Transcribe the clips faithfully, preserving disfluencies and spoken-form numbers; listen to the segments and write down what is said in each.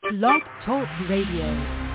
Blog Talk Radio.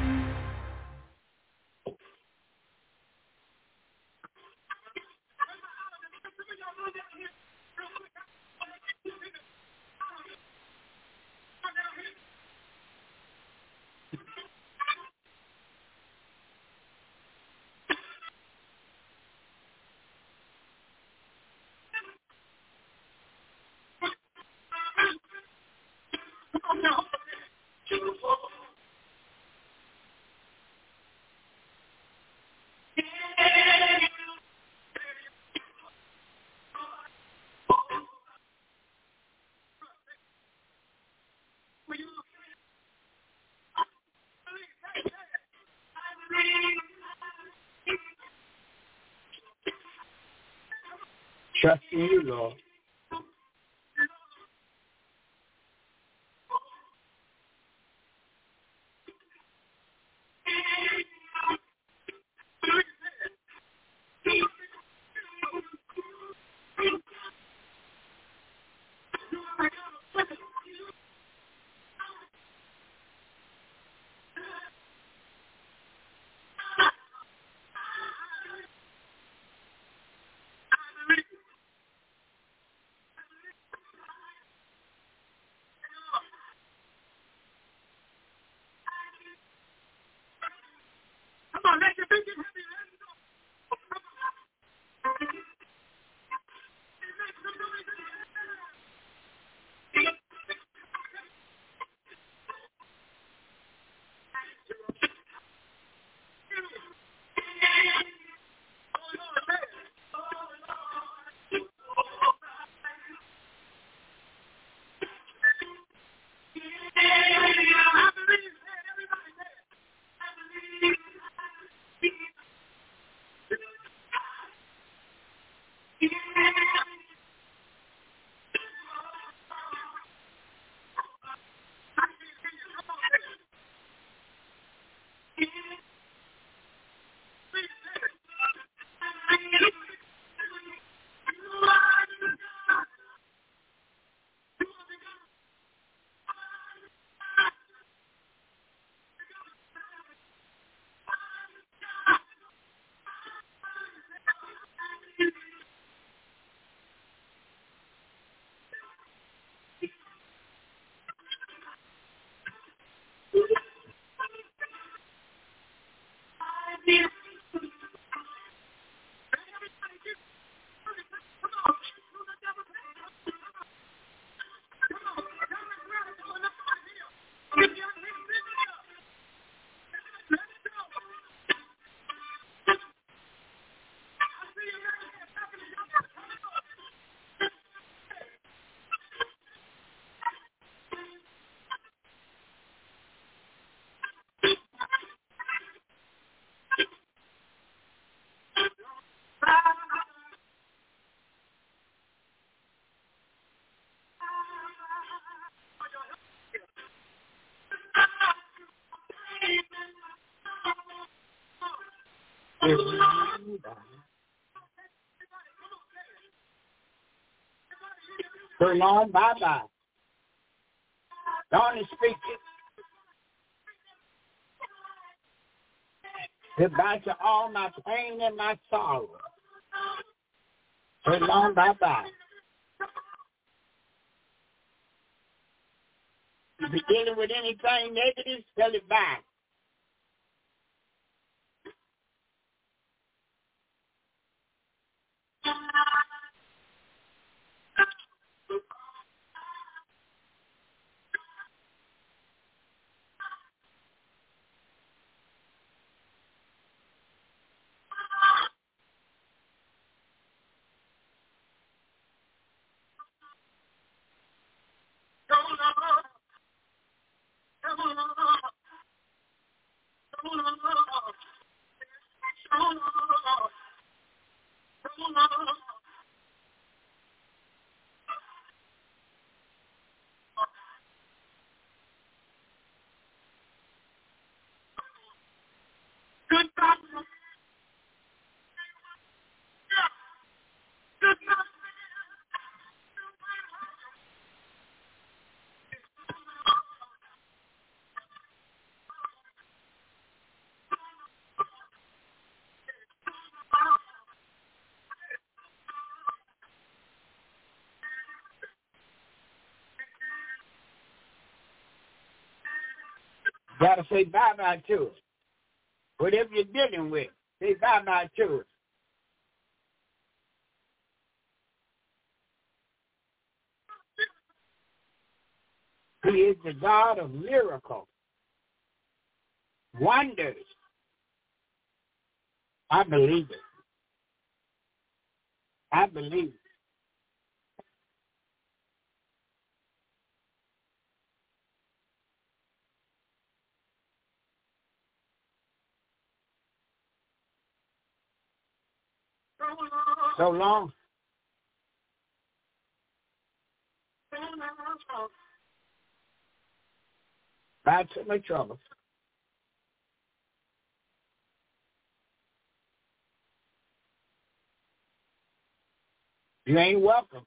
Trust in you, Lord. So long, bye-bye. Don't speak it. Goodbye to all my pain and my sorrow. So long, bye-bye. If you're dealing with anything negative, tell it back. got to say bye-bye to it. Whatever you're dealing with, say bye-bye to it. He is the God of miracles, wonders. I believe it. I believe it. So long. Bye to my troubles. You ain't welcome.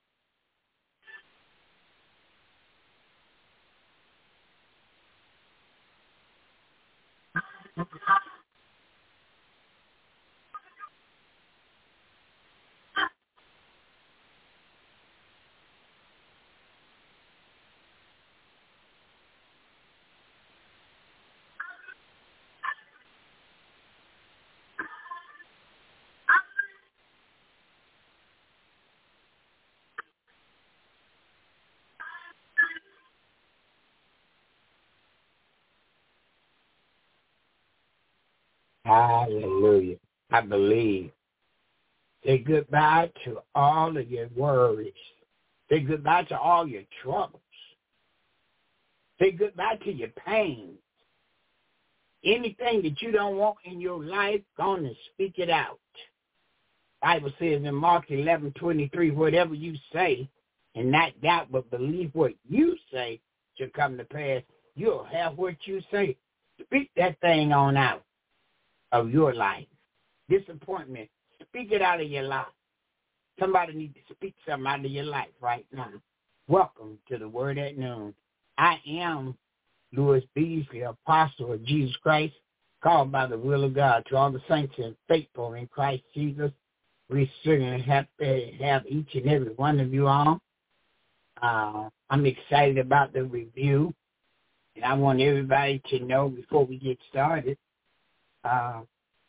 Hallelujah. I believe. Say goodbye to all of your worries. Say goodbye to all your troubles. Say goodbye to your pain. Anything that you don't want in your life, go on and speak it out. Bible says in Mark eleven twenty-three, whatever you say, and not doubt but believe what you say shall come to pass, you'll have what you say. Speak that thing on out of your life. Disappointment, speak it out of your life. Somebody needs to speak something out of your life right now. Welcome to the Word at Noon. I am Louis Beasley, apostle of Jesus Christ, called by the will of God to all the saints and faithful in Christ Jesus. We certainly have to have each and every one of you on. Uh, I'm excited about the review, and I want everybody to know before we get started, uh,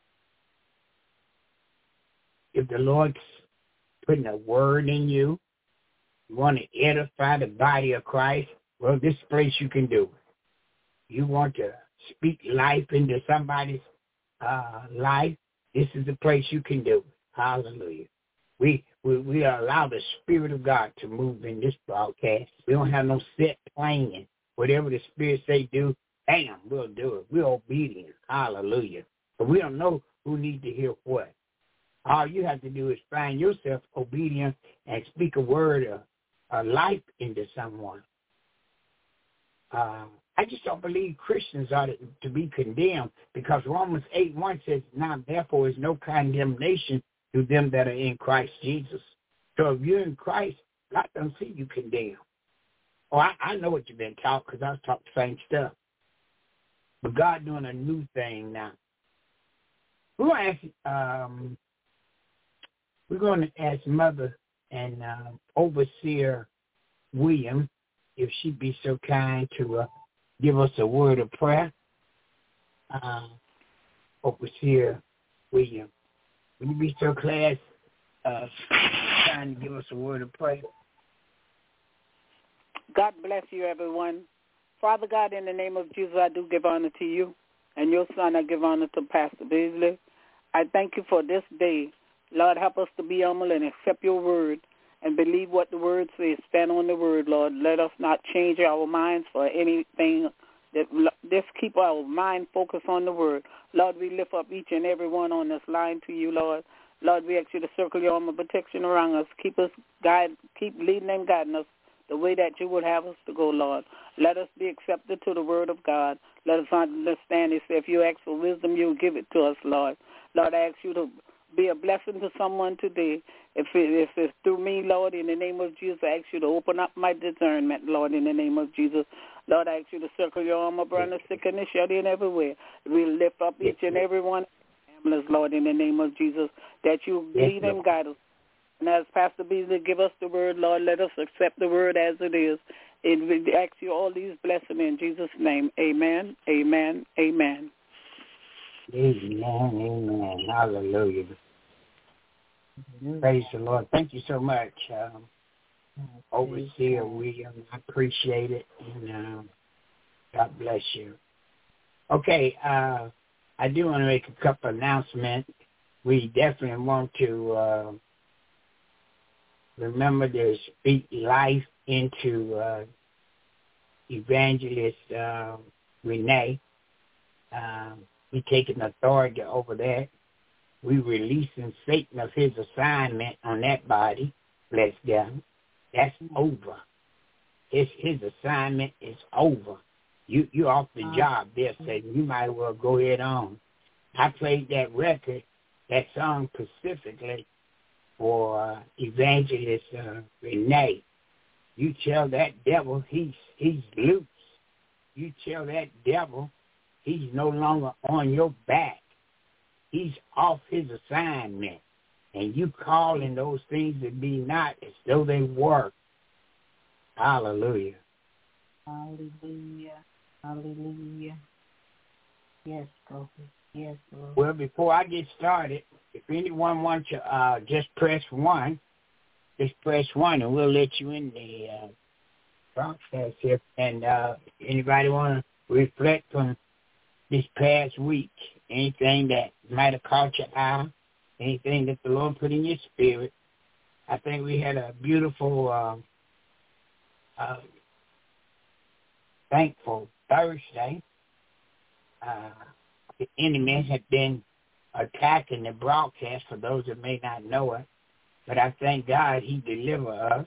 if the Lord's putting a word in you, you want to edify the body of Christ, well, this place you can do it. You want to speak life into somebody's uh, life, this is the place you can do it. Hallelujah. We, we we allow the Spirit of God to move in this broadcast. We don't have no set plan. Whatever the Spirit say do, bam, we'll do it. We're obedient. Hallelujah. But we don't know who needs to hear what. All you have to do is find yourself obedient and speak a word of, of life into someone. Uh, I just don't believe Christians are to, to be condemned because Romans eight one says, now therefore is no condemnation to them that are in Christ Jesus. So if you're in Christ, God don't see you condemned. Oh, I, I know what you've been taught because I was taught the same stuff. But God doing a new thing now. We're going to ask, um, we're going to ask Mother and uh, Overseer William if she'd be so kind to uh, give us a word of prayer. Uh, Overseer William, will you be so class, uh, trying to give us a word of prayer? God bless you, everyone. Father God, in the name of Jesus, I do give honor to you, and your son, I give honor to Pastor Beasley. I thank you for this day. Lord, help us to be humble and accept your word and believe what the word says. Stand on the word, Lord. Let us not change our minds for anything. That Just keep our mind focused on the word. Lord, we lift up each and every one on this line to you, Lord. Lord, we ask you to circle your arm of protection around us. Keep us guide, keep leading and guiding us the way that you would have us to go, Lord. Let us be accepted to the word of God. Let us understand this. If you ask for wisdom, you'll give it to us, Lord. Lord, I ask you to be a blessing to someone today. If, it, if it's through me, Lord, in the name of Jesus, I ask you to open up my discernment, Lord, in the name of Jesus. Lord, I ask you to circle your arm around the sick and the shut in everywhere. We lift up each and every one of the families, Lord, in the name of Jesus, that you lead and guide us. And as Pastor Beasley give us the word, Lord, let us accept the word as it is And we ask you all these blessings in Jesus' name. Amen, amen, amen. Amen, amen. Hallelujah. Praise the Lord. Thank you so much, um, Overseer William. I appreciate it. And uh, God bless you. Okay, uh, I do want to make a couple announcements. We definitely want to uh, remember to speak life into uh, Evangelist uh, Renee. Um, we taking authority over that. We releasing Satan of his assignment on that body. Bless God. That's over. His his assignment is over. You you off the job there, Satan. You might as well go ahead on. I played that record, that song specifically for uh, Evangelist uh, Renee. You tell that devil he's he's loose. You tell that devil he's no longer on your back. He's off his assignment. And you calling those things that be not as though they were. Hallelujah. Hallelujah. Hallelujah. Yes, Prophet. Yes, Lord. Well, before I get started, if anyone wants to uh, just press one, just press one and we'll let you in the uh, broadcast here. And uh, anybody want to reflect on this past week, anything that might have caught your eye, anything that the Lord put in your spirit. I think we had a beautiful, uh, uh, thankful Thursday. Uh, the enemy had been attacking the broadcast for those that may not know it. But I thank God he delivered us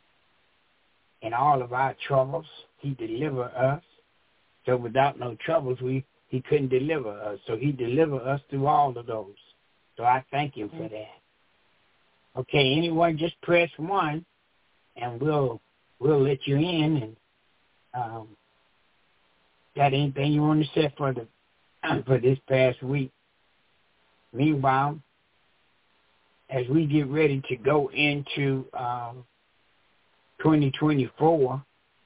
in all of our troubles. He delivered us. So without no troubles, we he couldn't deliver us. So he delivered us through all of those. So I thank him for that. Okay, anyone just press one, and we'll we'll let you in. And um, got anything you want to say for the for this past week? Meanwhile, as we get ready to go into um, twenty twenty-four,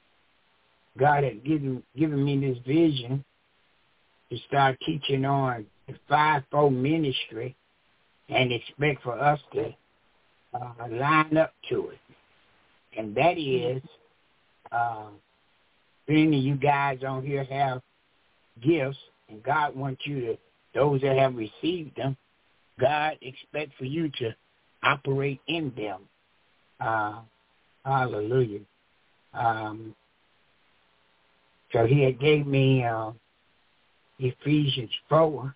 God had given given me this vision to start teaching on the fivefold ministry and expect for us to uh, line up to it. And that is, uh, many of you guys on here have gifts, and God wants you to, those that have received them, God expects for you to operate in them. Uh, hallelujah. Um, so he had gave me uh, Ephesians four.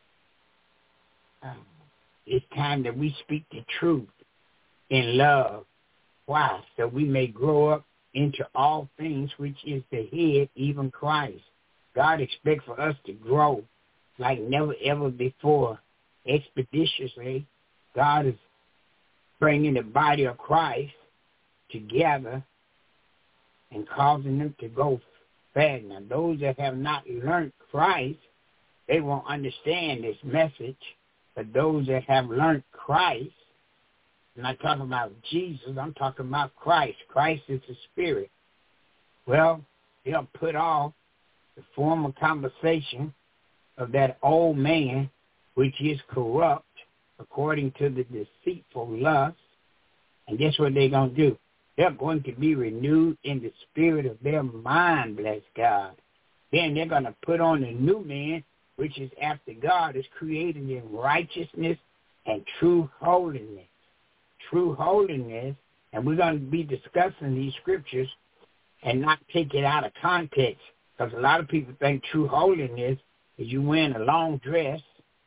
Um, it's time that we speak the truth in love. Why? So we may grow up into all things, which is the head, even Christ. God expects for us to grow like never ever before, expeditiously. God is bringing the body of Christ together and causing them to go fast. Now, those that have not learned Christ, they won't understand this message. But those that have learned Christ, I'm not talking about Jesus, I'm talking about Christ. Christ is the Spirit. Well, they'll put off the former conversation of that old man, which is corrupt, according to the deceitful lust. And guess what they're going to do? They're going to be renewed in the spirit of their mind, bless God. Then they're going to put on the new man, which is after God is created in righteousness and true holiness. True holiness, and we're going to be discussing these scriptures and not take it out of context, because a lot of people think true holiness is you wearing a long dress,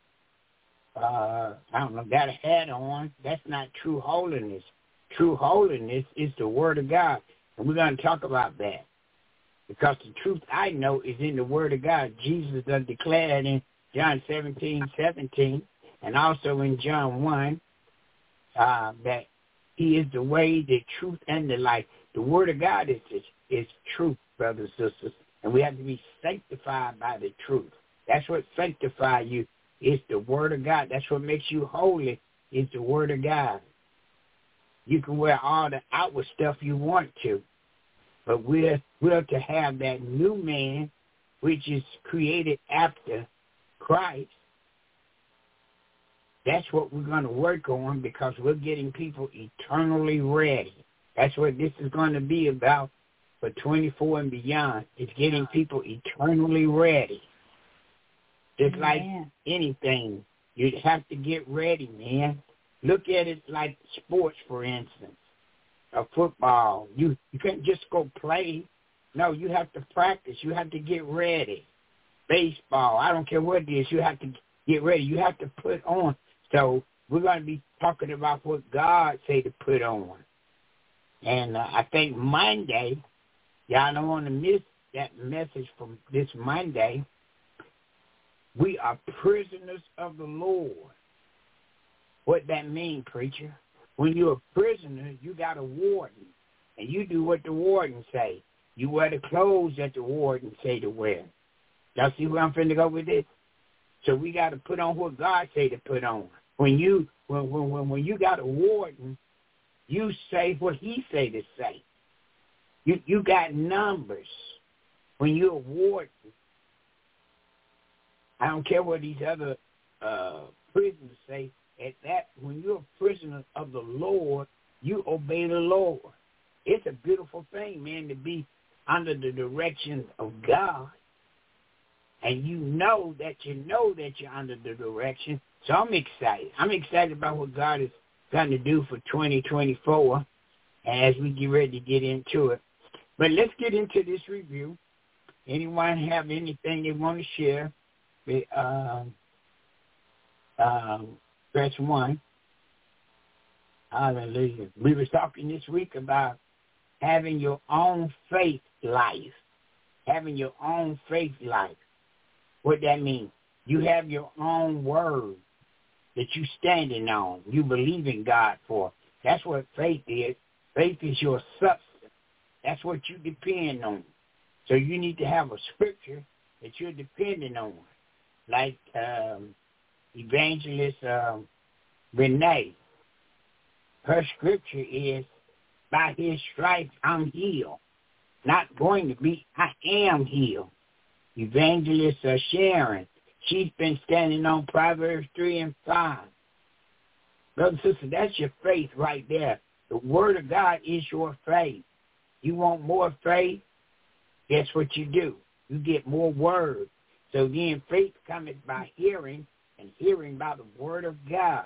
uh, I don't know, got a hat on. That's not true holiness. True holiness is the Word of God, and we're going to talk about that. Because the truth I know is in the Word of God. Jesus does declare it in John seventeen seventeen, and also in John one, uh, that he is the way, the truth, and the life. The Word of God is, is, is truth, brothers and sisters, and we have to be sanctified by the truth. That's what sanctifies you, is the Word of God. That's what makes you holy, is the Word of God. You can wear all the outward stuff you want to, But we're, we're to have that new man, which is created after Christ. That's what we're going to work on, because we're getting people eternally ready. That's what this is going to be about for twenty-four and beyond. It's getting people eternally ready. Just like anything, you have to get ready, man. Look at it like sports, for instance, or football. You you can't just go play. No, you have to practice. You have to get ready. Baseball, I don't care what it is. You have to get ready. You have to put on. So we're going to be talking about what God say to put on. And uh, I think Monday, y'all don't want to miss that message from this Monday. We are prisoners of the Lord. What that mean, preacher? When you're a prisoner, you got a warden, and you do what the warden say. You wear the clothes that the warden say to wear. Y'all see where I'm finna go with this? So we got to put on what God say to put on. When you when when when you got a warden, you say what he say to say. You you got numbers. When you're a warden, I don't care what these other uh, prisoners say. At that, when you're a prisoner of the Lord, you obey the Lord. It's a beautiful thing, man, to be under the direction of God. And you know that you know that you're under the direction. So I'm excited. I'm excited about what God is going to do for twenty twenty-four as we get ready to get into it. But let's get into this review. Anyone have anything they want to share? Um, um, press one. Hallelujah. We were talking this week about having your own faith life. Having your own faith life. What that means? You have your own word that you standing on. You believe in God for. That's what faith is. Faith is your substance. That's what you depend on. So you need to have a scripture that you're depending on. Like um, Evangelist um, Renee. Her scripture is, by his stripes I'm healed. Not going to be, I am healed. Evangelist uh, Sharon, she's been standing on Proverbs three and five. Brother and sister, that's your faith right there. The word of God is your faith. You want more faith? Guess what you do? You get more word. So then faith cometh by hearing, and hearing by the word of God.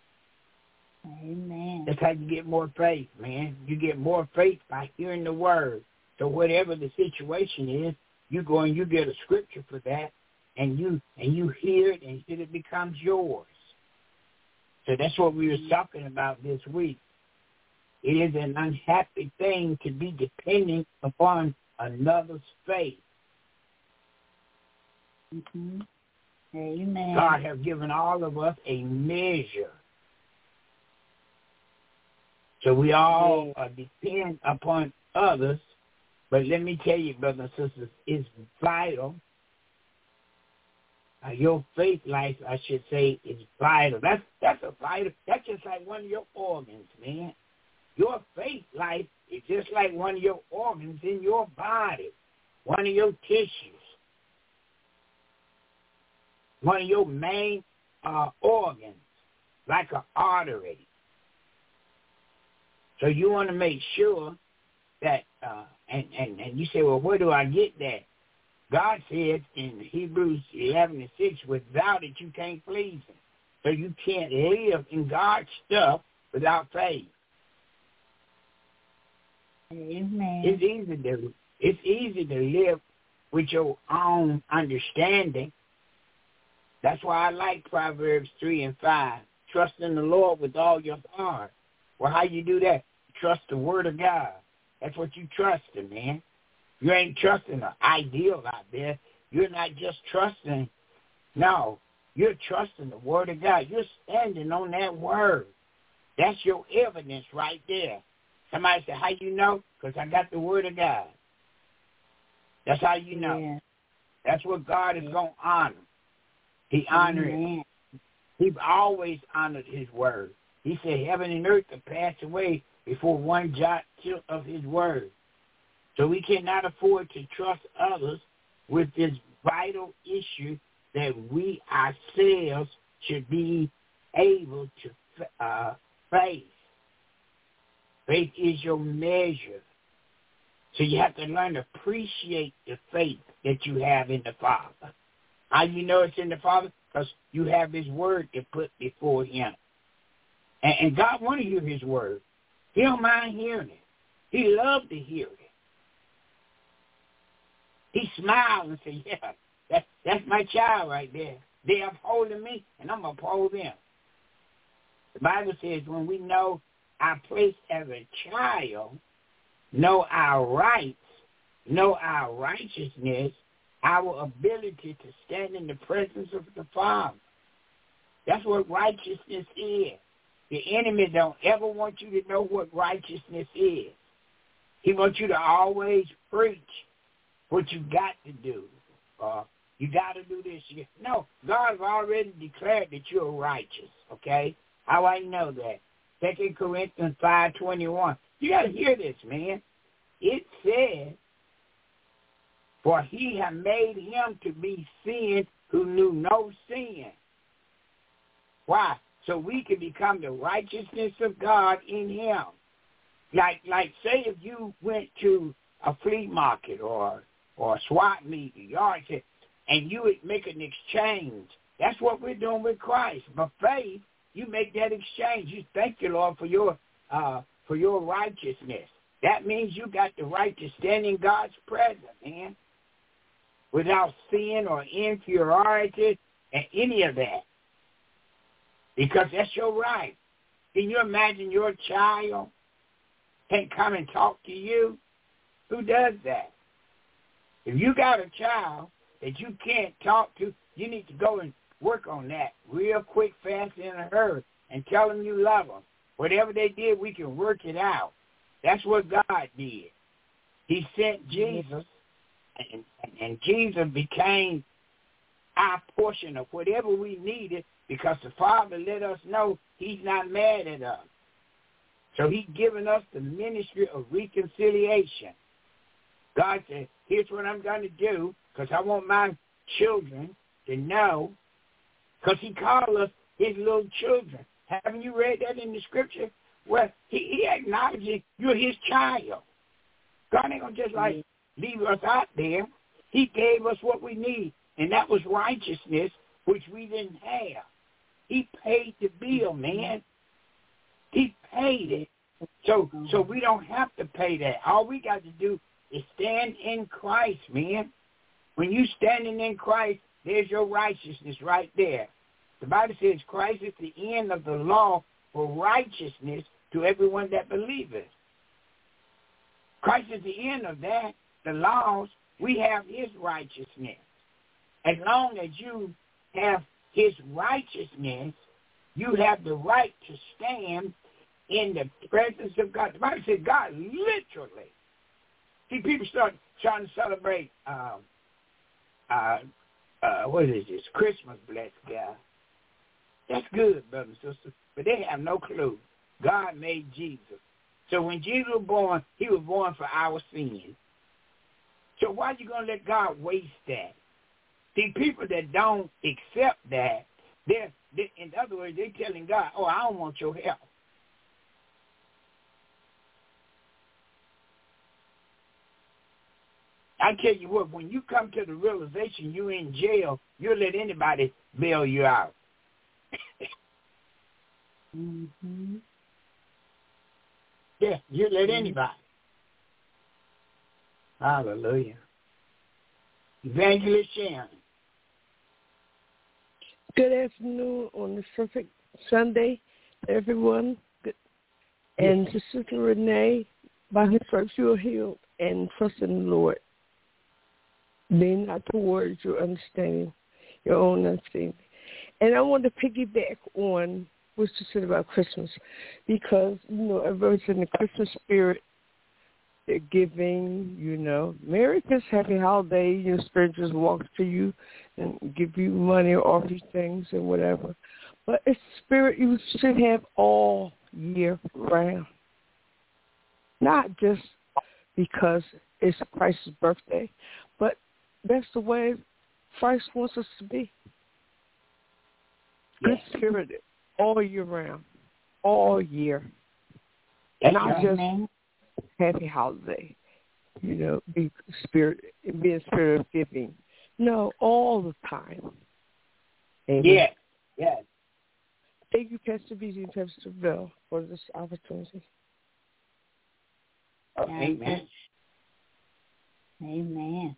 Amen. That's how you get more faith, man. You get more faith by hearing the word. So whatever the situation is, you go and you get a scripture for that, and you and you hear it, and it becomes yours. So that's what we were talking about this week. It is an unhappy thing to be depending upon another's faith. Mm-hmm. Amen. God has given all of us a measure. So we all uh, depend upon others. But let me tell you, brothers and sisters, it's vital. Uh, your faith life, I should say, is vital. That's that's a vital. That's just like one of your organs, man. Your faith life is just like one of your organs in your body, one of your tissues, one of your main uh, organs, like an artery. So you want to make sure that, uh, and, and, and you say, well, where do I get that? God said in Hebrews eleven and six, without it you can't please him. So you can't live in God's stuff without faith. Amen. It's easy to it's easy to live with your own understanding. That's why I like Proverbs three and five. Trust in the Lord with all your heart. Well, how you do that? Trust the word of God. That's what you trust in, man. You ain't trusting an ideal out there. You're not just trusting. No, you're trusting the word of God. You're standing on that word. That's your evidence right there. Somebody say, how you know? Because I got the word of God. That's how you know. Yeah. That's what God is going to honor. He honored Amen. it. He's always honored his word. He said heaven and earth will pass away before one jot of his word. So we cannot afford to trust others with this vital issue that we ourselves should be able to uh, face. Faith is your measure. So you have to learn to appreciate the faith that you have in the Father. How you know it's in the Father? Because you have his word to put before him. And, and God want to hear his word. He don't mind hearing it. He loves to hear it. He smiles and says, yeah, that, that's my child right there. They upholding me, and I'm going to uphold them. The Bible says when we know our place as a child, know our rights, know our righteousness, our ability to stand in the presence of the Father. That's what righteousness is. The enemy don't ever want you to know what righteousness is. He wants you to always preach what you got to do. Uh, you got to do this. No, God has already declared that you're righteous, okay? How I know that? Second Corinthians five twenty-one. You got to hear this, man. It says, for he had made him to be sin who knew no sin. Why? So we can become the righteousness of God in him. Like, like say if you went to a flea market or or a swap meet, a yard sale, and you would make an exchange. That's what we're doing with Christ. By faith, you make that exchange. You thank you, Lord, for your uh, for your righteousness. That means you got the right to stand in God's presence, man, without sin or inferiority and any of that, because that's your right. Can you imagine your child can't come and talk to you? Who does that? If you got a child that you can't talk to, you need to go and work on that real quick, fast, and in a hurry, and tell them you love them. Whatever they did, we can work it out. That's what God did. He sent Jesus, and, and, and Jesus became our portion of whatever we needed, because the Father let us know he's not mad at us. So he's given us the ministry of reconciliation. God said, here's what I'm going to do, because I want my children to know, because he called us his little children. Haven't you read that in the scripture? Well, he, he acknowledges you're his child. God ain't going to just like leave us out there. He gave us what we need, and that was righteousness, which we didn't have. He paid the bill, man. He paid it. So so we don't have to pay that. All we got to do is stand in Christ, man. When you standing in Christ, there's your righteousness right there. The Bible says Christ is the end of the law for righteousness to everyone that believeth. Christ is the end of that. The laws, we have his righteousness. As long as you have his righteousness, you have the right to stand in the presence of God. The Bible says God literally. See, people start trying to celebrate, um, uh, uh, what is this, Christmas, bless God. That's good, brothers and sisters, but they have no clue. God made Jesus. So when Jesus was born, he was born for our sins. So why are you going to let God waste that? See, people that don't accept that, they're, they, in other words, they're telling God, oh, I don't want your help. I tell you what, when you come to the realization you're in jail, you'll let anybody bail you out. Mm-hmm. Yeah, you let anybody. Hallelujah. Evangelist Sharon. Good afternoon on this perfect Sunday, everyone. Good. And to Sister Renee, by his stripes you are healed, and trust in the Lord. Lean not towards your understanding, your own understanding. And I want to piggyback on what you said about Christmas, because, you know, everyone's in the Christmas spirit. They're giving, you know, Merry Christmas, Happy Holiday. Your spirit just walks to you and give you money or offer you things and whatever. But it's spirit you should have all year round, not just because it's Christ's birthday. But that's the way Christ wants us to be. Good spirited all year round, all year. That's Not right, just man. happy holiday, you know, be spirit, be in spirit of giving. No, all the time. Amen. Yes, yes. Thank you, Pastor B G and Pastor Bell, for this opportunity. Oh, amen. Amen.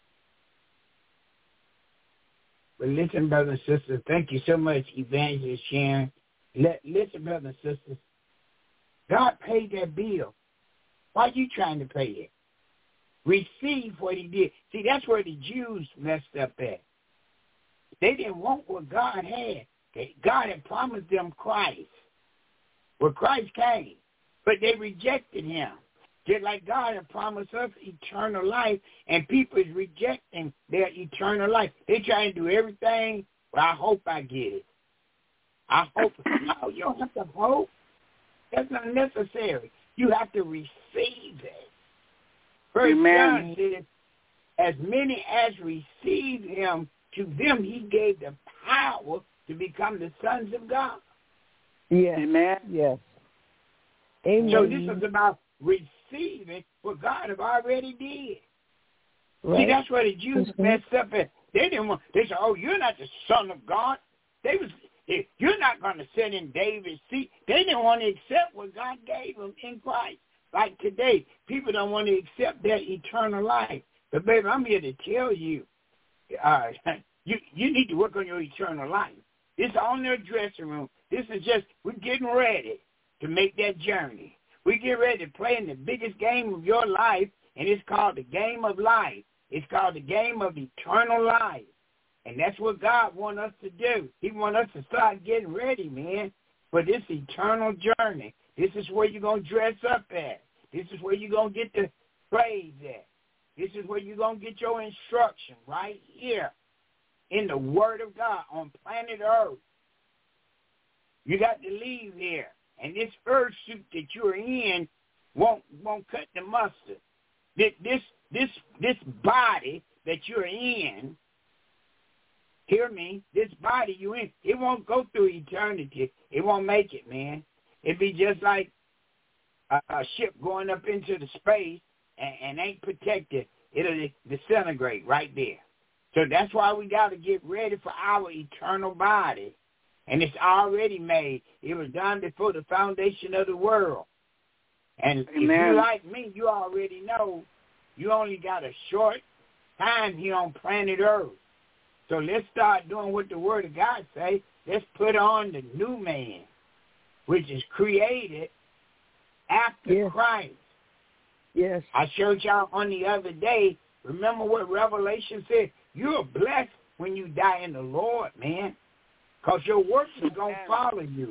But listen, brothers and sisters, thank you so much, Evangelist Sharon. Let, listen, brothers and sisters, God paid that bill. Why are you trying to pay it? Receive what he did. See, that's where the Jews messed up at. They didn't want what God had. God had promised them Christ. Well, Christ came, but they rejected him. Just like God had promised us eternal life, and people is rejecting their eternal life. They're trying to do everything, well, I hope I get it. I hope. No, you don't have to hope. That's not necessary. You have to receive it. First John says, as many as received him, to them he gave the power to become the sons of God. Yes. Amen. Yes. Amen. So this is about receiving what God have already did. Right. See, that's where the Jews mm-hmm. messed up at. They didn't want. They said, "Oh, you're not the Son of God." They was. You're not going to sit in David's seat. They didn't want to accept what God gave them in Christ. Like today, people don't want to accept their eternal life. But baby, I'm here to tell you, uh, you you need to work on your eternal life. This is on their dressing room. This is just, we're getting ready to make that journey. We get ready to play in the biggest game of your life, and it's called the game of life. It's called the game of eternal life. And that's what God wants us to do. He wants us to start getting ready, man, for this eternal journey. This is where you're going to dress up at. This is where you're going to get the praise at. This is where you're going to get your instruction right here in the Word of God on planet Earth. You got to leave here. And this earth suit that you're in won't won't cut the mustard. This this this, this body that you're in, hear me, this body you're in, it won't go through eternity. It won't make it, man. It'd be just like a, a ship going up into the space and, and ain't protected. It'll disintegrate right there. So that's why we got to get ready for our eternal body. And it's already made. It was done before the foundation of the world. And Amen. If you like me, you already know you only got a short time here on planet Earth. So let's start doing what the Word of God says. Let's put on the new man, which is created after yes. Christ. Yes. I showed y'all on the other day, remember what Revelation said? You're blessed when you die in the Lord, man, because your works are going to follow you.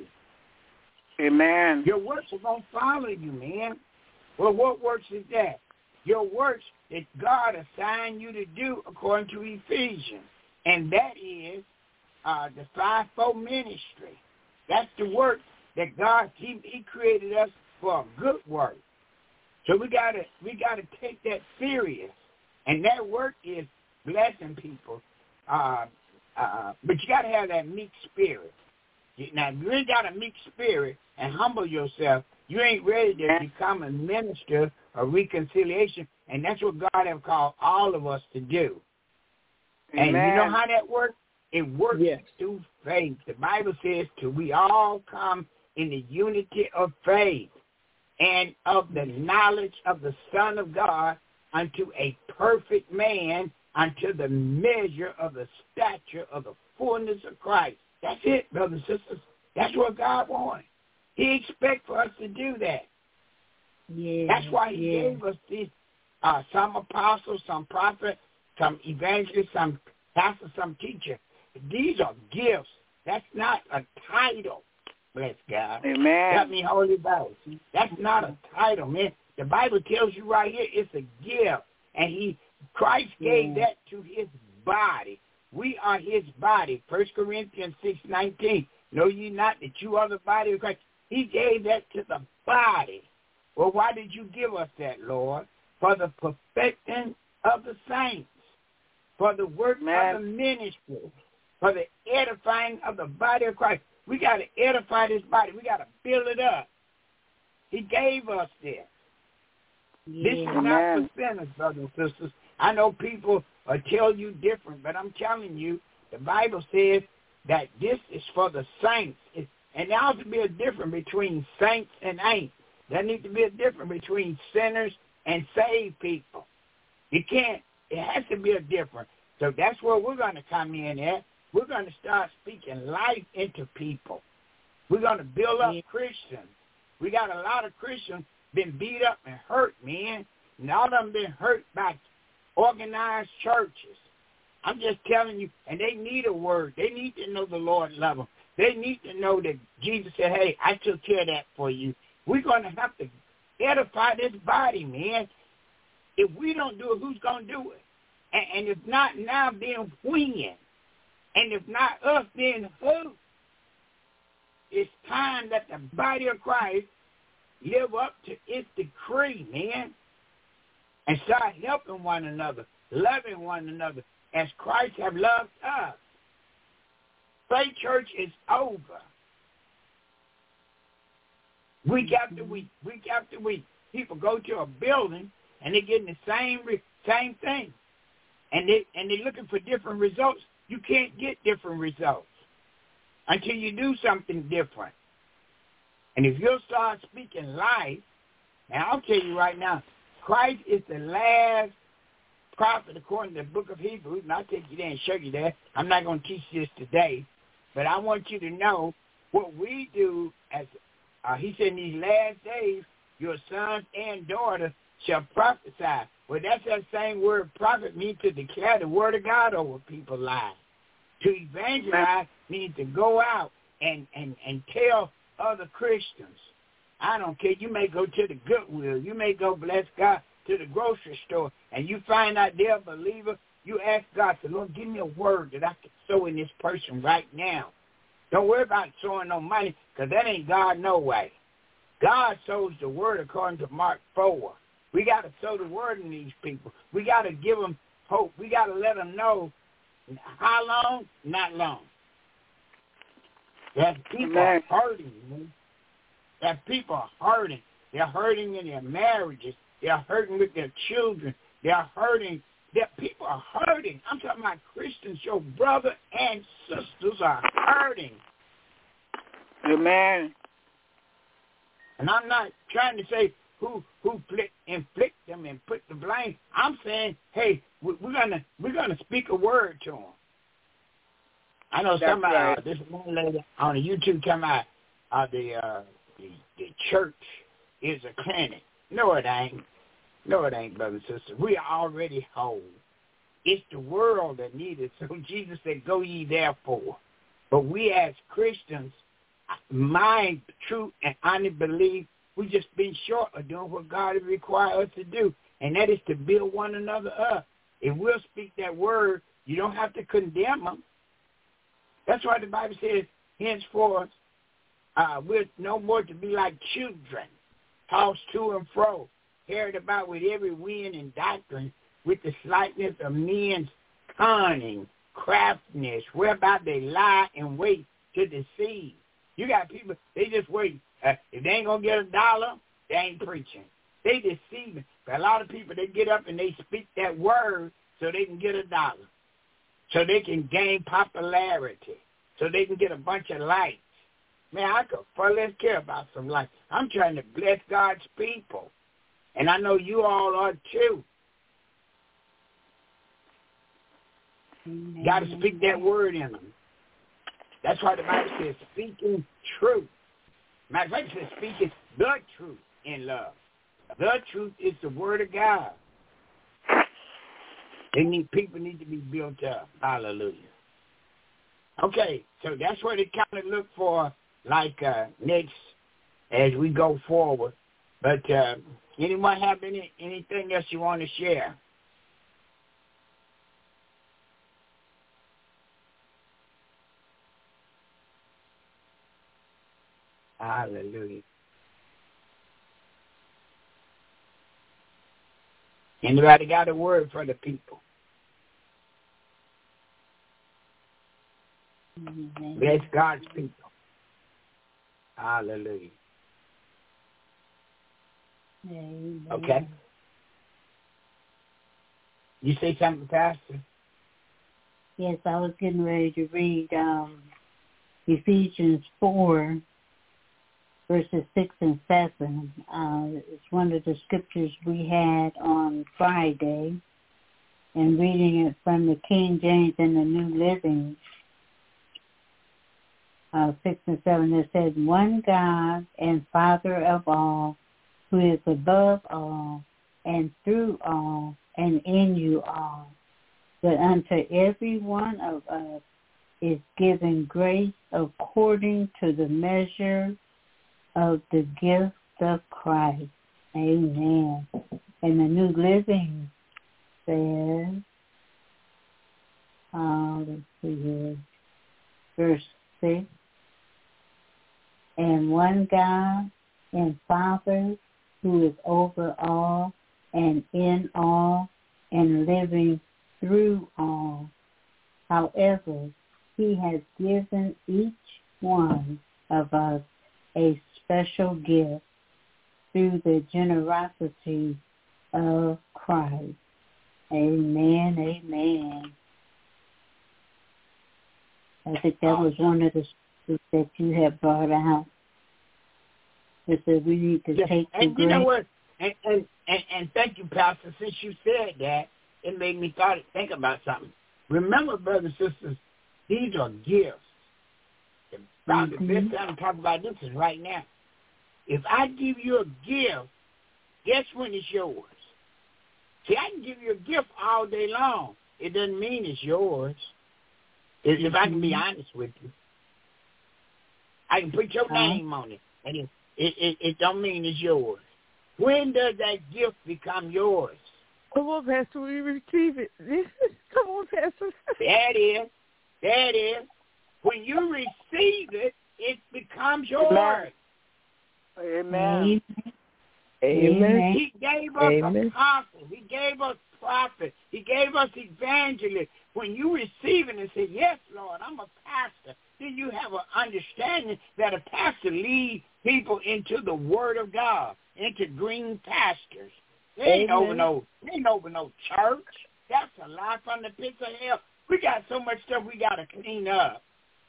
Amen. Your works are going to follow you, man. Well, what works is that? Your works that God assigned you to do according to Ephesians. And that is uh, the fivefold ministry. That's the work that God, he, he created us for a good work. So we gotta we gotta take that serious, and that work is blessing people. Uh, uh, but you gotta have that meek spirit. Now, if you ain't got a meek spirit and humble yourself, you ain't ready to become a minister of reconciliation, and that's what God has called all of us to do. Amen. And you know how that works? It works yes. through faith. The Bible says till we all come in the unity of faith and of the knowledge of the Son of God unto a perfect man, unto the measure of the stature of the fullness of Christ. That's it, brothers and sisters. That's what God wants. He expects for us to do that. Yeah, That's why he yeah. gave us these, uh, some apostles, some prophets, some evangelists, some pastors, some teachers. These are gifts. That's not a title. Bless God. Amen. Help me, Holy Bible. That's not a title, man. The Bible tells you right here it's a gift. And he, Christ gave yeah. that to his body. We are his body. First Corinthians six nineteen. Know ye not that you are the body of Christ? He gave that to the body. Well, why did you give us that, Lord? for the perfecting of the saints, for the work Man. of the ministry, for the edifying of the body of Christ. We got to edify this body. We got to build it up. He gave us this. Yeah. This is not for sinners, brothers and sisters. I know people uh, tell you different, but I'm telling you, the Bible says that this is for the saints. It, and there ought to be a difference between saints and ain't. There needs to be a difference between sinners and saved people. You can't. It has to be a difference. So that's where we're going to come in at. We're going to start speaking life into people. We're going to build up Christians. We got a lot of Christians been beat up and hurt, man. And all of them been hurt by organized churches. I'm just telling you, and they need a word. They need to know the Lord love them. They need to know that Jesus said, hey, I took care of that for you. We're going to have to edify this body, man. If we don't do it, who's going to do it? And, and if not now, then when? And if not us, then who? It's time that the body of Christ live up to its decree, man, and start helping one another, loving one another, as Christ have loved us. Faith church is over. Week after week, week after week, people go to a building and they're getting the same same thing, and they and they're looking for different results. You can't get different results until you do something different. And if you'll start speaking life, and I'll tell you right now, Christ is the last prophet according to the book of Hebrews, and I'll take you there and show you that. I'm not going to teach this today, but I want you to know what we do as, uh, he said, in these last days, your sons and daughters shall prophesy. Well, that's that same word prophet means to declare the word of God over people's lives. To evangelize means to go out and, and, and tell other Christians. I don't care. You may go to the Goodwill. You may go, bless God, to the grocery store, and you find out they're a believer. You ask God, say, Lord, give me a word that I can sow in this person right now. Don't worry about sowing no money, because that ain't God no way. God sows the word according to Mark four. We got to sow the word in these people. We got to give them hope. We got to let them know how long, not long. That people are hurting, man. That people are hurting. They're hurting in their marriages. They're hurting with their children. They're hurting. That people are hurting. I'm talking about Christians. Your brother and sisters are hurting. Amen. And I'm not trying to say who who inflict them and put the blame. I'm saying, hey, we're gonna we're gonna speak a word to them. I know That's somebody, right. uh, this one lady on the YouTube talking about uh, the, uh, the the church is a clinic. No, it ain't. No, it ain't, brothers and sisters. We are already whole. It's the world that needs it. So Jesus said, go ye therefore. But we as Christians, my truth and honest belief, we just been short of doing what God has required us to do, and that is to build one another up. If we'll speak that word, you don't have to condemn them. That's why the Bible says, henceforth, uh, we're no more to be like children, tossed to and fro, carried about with every wind and doctrine, with the slightness of men's cunning, craftiness, whereby they lie and wait to deceive. You got people, they just wait. Uh, if they ain't going to get a dollar, they ain't preaching. They deceiving. But a lot of people, they get up and they speak that word so they can get a dollar, so they can gain popularity, so they can get a bunch of likes. Man, I could far less care about some likes. I'm trying to bless God's people, and I know you all are too. Got to speak that word in them. That's why the Bible says speaking truth. Matter of fact, it says speaking the truth in love. The truth is the word of God. They need people need to be built up. Hallelujah. Okay, so that's what they kind of look for, like uh, next as we go forward. But uh, anyone have any anything else you want to share? Hallelujah. Anybody got a word for the people? Amen. Bless God's people. Hallelujah. Amen. Okay. You say something, Pastor? Yes, I was getting ready to read um, Ephesians four, verses six and seven. Uh, it's one of the scriptures we had on Friday, and reading it from the King James and the New Living. Uh, six and seven, it says, one God and Father of all, who is above all, and through all, and in you all, that unto every one of us is given grace according to the measure of the gift of Christ. Amen. And the New Living says, uh, let's see here, verse six, and one God and Father who is over all and in all and living through all. However, he has given each one of us a special gift through the generosity of Christ. Amen, amen. I think that was one of the scriptures that you have brought out. It said we need to yes. take and the you know grace. what? And, and, and, and thank you, Pastor. Since you said that, it made me thought, think about something. Remember, brothers and sisters, these are gifts. About Mm-hmm. the best time to talk about this is right now. If I give you a gift, guess when it's yours? See, I can give you a gift all day long. It doesn't mean it's yours. If, if I can be honest with you. I can put your Uh-huh. name on it, and it, it, it, it don't mean it's yours. When does that gift become yours? Come on, Pastor, we receive it. Come on, Pastor. That is, that is, when you receive it, it becomes yours. Amen. Amen. He gave us Amen. apostles. He gave us prophets. He gave us evangelists. When you receive it and say, yes, Lord, I'm a pastor, then you have an understanding that a pastor leads people into the Word of God, into green pastures. They ain't Amen. over no, they ain't over no church. That's a lie from the pits of hell. We got so much stuff we got to clean up.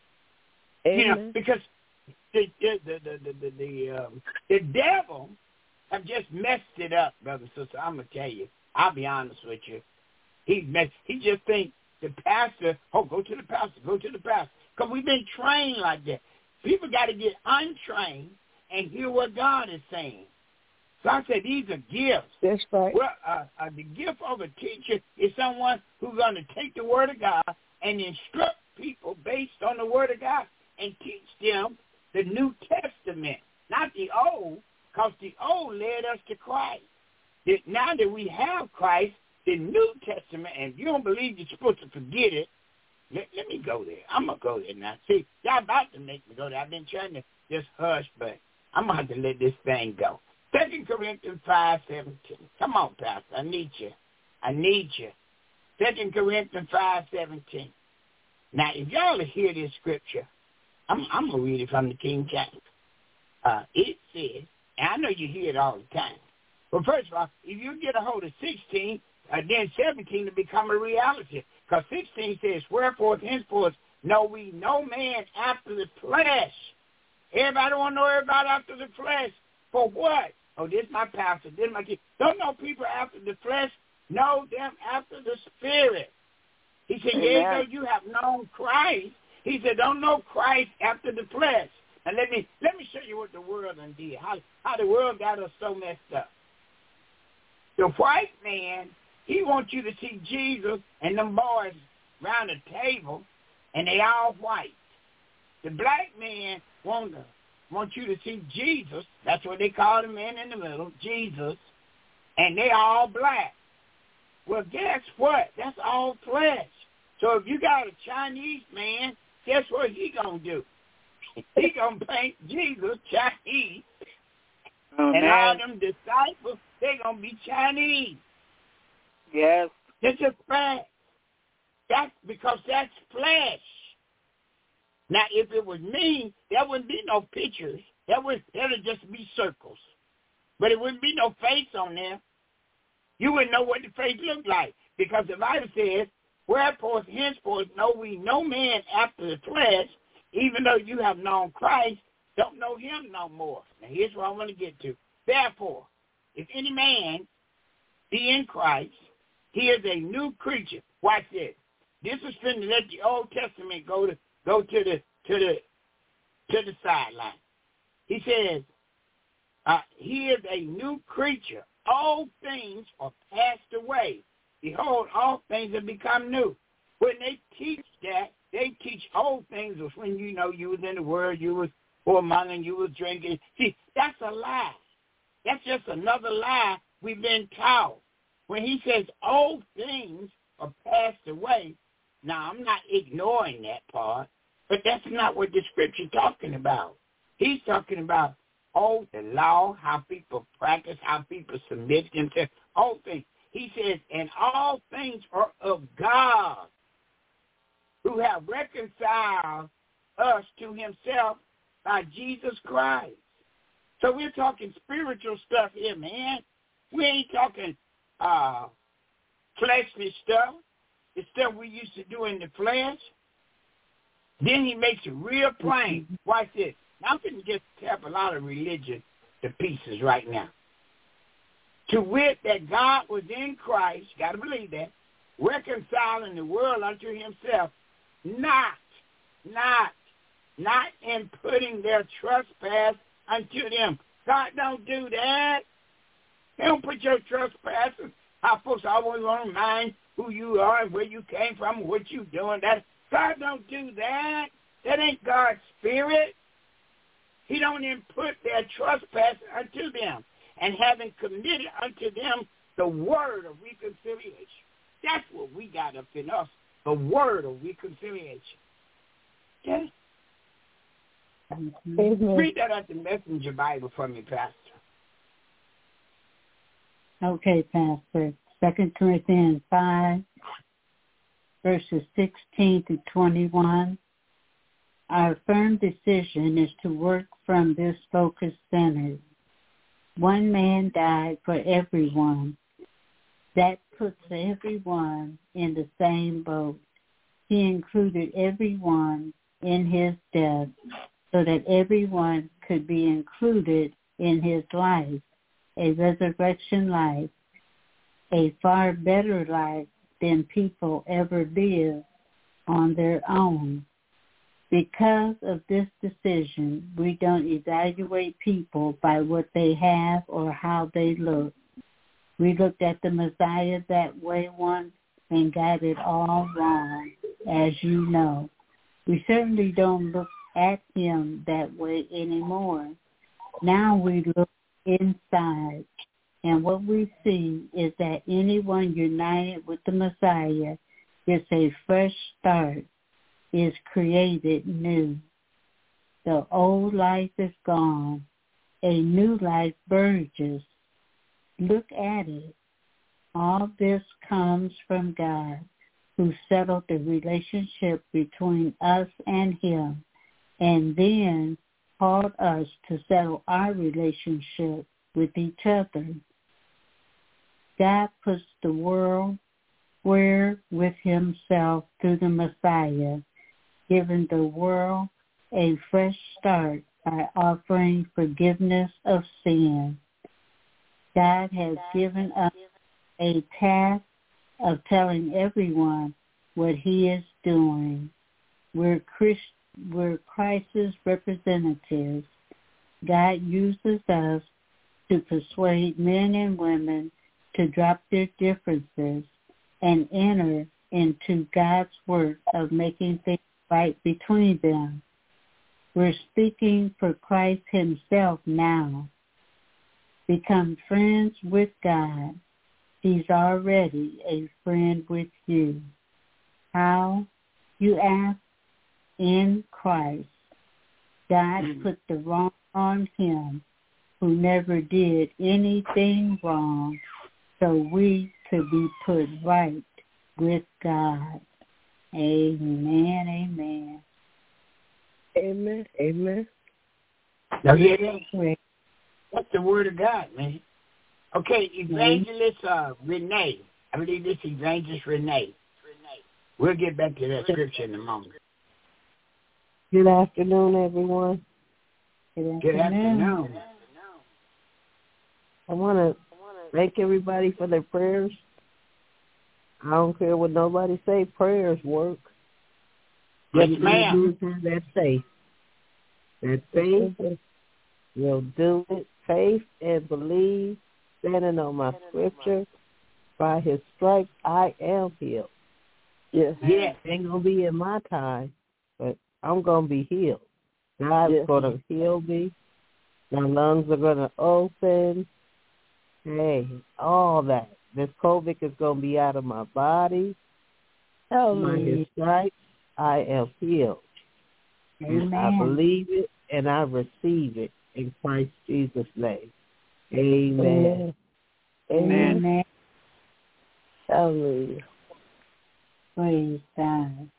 Amen. You know, because the the the the the, the, the, um, the devil have just messed it up, brother and sister. I'm gonna tell you. I'll be honest with you. He messed, he just think the pastor. Oh, go to the pastor. Go to the pastor. Because we've been trained like that. People got to get untrained and hear what God is saying. So I said these are gifts. That's right. Well, uh, uh, the gift of a teacher is someone who's going to take the Word of God and instruct people based on the Word of God and teach them the New Testament, not the Old, because the Old led us to Christ. That now that we have Christ, the New Testament, and if you don't believe you're supposed to forget it, let, let me go there. I'm going to go there now. See, y'all about to make me go there. I've been trying to just hush, but I'm going to have to let this thing go. Second Corinthians five seventeen. Come on, Pastor. I need you. I need you. Second Corinthians five seventeen. Now, if y'all hear this scripture, I'm, I'm going to read it from the King James. Uh, it says, and I know you hear it all the time. But first of all, if you get a hold of sixteen, uh, then seventeen will become a reality. Because sixteen says, wherefore henceforth know we no man after the flesh. Everybody want to know everybody after the flesh. For what? Oh, this is my pastor. This is my kid. Don't know people after the flesh. Know them after the spirit. He said, yeah, though you have known Christ. He said, don't know Christ after the flesh. And let me let me show you what the world done did. How how the world got us so messed up. The white man, he wants you to see Jesus and them boys around the table, and they all white. The black man want to want you to see Jesus. That's what they call the man in the middle, Jesus, and they all black. Well, guess what? That's all flesh. So if you got a Chinese man, guess what he gonna do? He gonna paint Jesus Chinese, Oh, and man. all them disciples, they gonna be Chinese. Yes. It's a fact. That's because that's flesh. Now, if it was me, there wouldn't be no pictures. That would that'd just be circles. But it wouldn't be no face on there. You wouldn't know what the face looked like. Because the Bible says, wherefore henceforth know we no man after the flesh, even though you have known Christ, don't know him no more. Now, here's what I want to get to. Therefore, if any man be in Christ, he is a new creature. Watch this. This is finna let the Old Testament go to go to the to the to the sideline. He says, uh, he is a new creature. All things are passed away. Behold, all things have become new. When they teach that, they teach old things was when, you know, you was in the world, you was whoremongering, you was drinking. See, that's a lie. That's just another lie we've been taught. When he says old things are passed away, now I'm not ignoring that part, but that's not what the scripture's talking about. He's talking about all the law, how people practice, how people submit themselves, all things. He says, and all things are of God, who have reconciled us to himself by Jesus Christ. So we're talking spiritual stuff here, man. We ain't talking uh, fleshly stuff, the stuff we used to do in the flesh. Then he makes it real plain. Watch this. Now, I'm going to just tap a lot of religion to pieces right now. To wit, that God was in Christ, you got to believe that, reconciling the world unto himself, not, not, not in putting their trespass unto them. God don't do that. He don't put your trespasses. How folks always want to mind who you are and where you came from and what you doing. That God don't do that. That ain't God's spirit. He don't impute their trespass unto them, and having committed unto them the word of reconciliation. That's what we got up in us, the word of reconciliation. Okay? Mm-hmm. Read that out the Messenger Bible for me, Pastor. Okay, Pastor. Second Corinthians five, verses sixteen to twenty-one. Our firm decision is to work from this focus centered. One man died for everyone. That puts everyone in the same boat. He included everyone in his death so that everyone could be included in his life, a resurrection life, a far better life than people ever lived on their own. Because of this decision, we don't evaluate people by what they have or how they look. We looked at the Messiah that way once and got it all wrong, as you know. We certainly don't look at him that way anymore. Now we look inside, and what we see is that anyone united with the Messiah gets a fresh start, is created new. The old life is gone. A new life burgeons. Look at it. All this comes from God, who settled the relationship between us and him, and then called us to settle our relationship with each other. God puts the world square with himself through the Messiah, giving the world a fresh start by offering forgiveness of sin. God has given us a task of telling everyone what he is doing. We're, Christ, we're Christ's representatives. God uses us to persuade men and women to drop their differences and enter into God's work of making things right between them. We're speaking for Christ himself now. Become friends with God. He's already a friend with you. How? You ask? In Christ. God put the wrong on him who never did anything wrong, so we to be put right with God. Amen, amen. Amen, amen. Now, hear that? That's the word of God, man. Okay, Evangelist uh, Renee. I believe this is Evangelist Renee. We'll get back to that scripture in a moment. Good afternoon, everyone. Good Good afternoon. afternoon. I want to thank everybody for their prayers. I don't care what nobody say, prayers work. Yes, What ma'am. you do is have that faith. That faith will do it. Faith and believe, standing on my scripture. By his stripes, I am healed. Yes. Yes. It ain't going to be in my time, but I'm going to be healed. God's yes. going to heal me. My lungs are going to open. Hey, all that. This COVID is going to be out of my body. By his stripes, I am healed. Amen. I believe it and I receive it in Christ Jesus' name. Amen. Amen. Amen. Hallelujah. Praise God.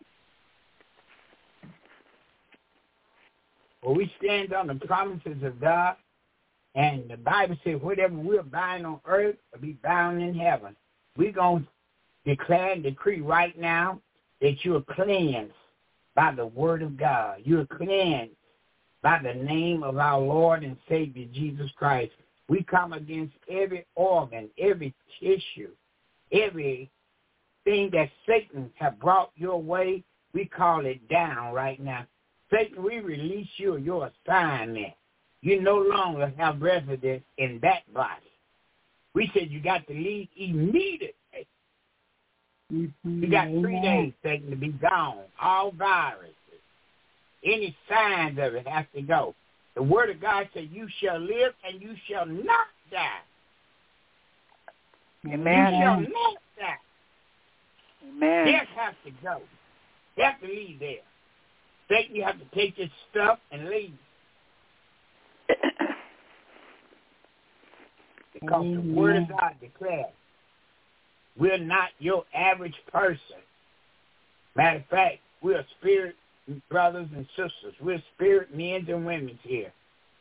Well, we stand on the promises of God, and the Bible says whatever we're bound on earth will be bound in heaven. We're going to declare and decree right now that you are cleansed by the word of God. You are cleansed by the name of our Lord and Savior, Jesus Christ. We come against every organ, every tissue, everything that Satan has brought your way. We call it down right now. Satan, we release you of your assignment. You no longer have residence in that body. We said you got to leave immediately. Mm-hmm. You got three Amen. days, Satan, to be gone. All viruses, any signs of it has to go. The word of God said, you shall live and you shall not die. Amen. You shall not die. Amen. Death has to go. You have to leave there. Satan, you have to take this stuff and leave. Because Amen. the word of God declares, we're not your average person. Matter of fact, we're spirit brothers and sisters. We're spirit men and women here.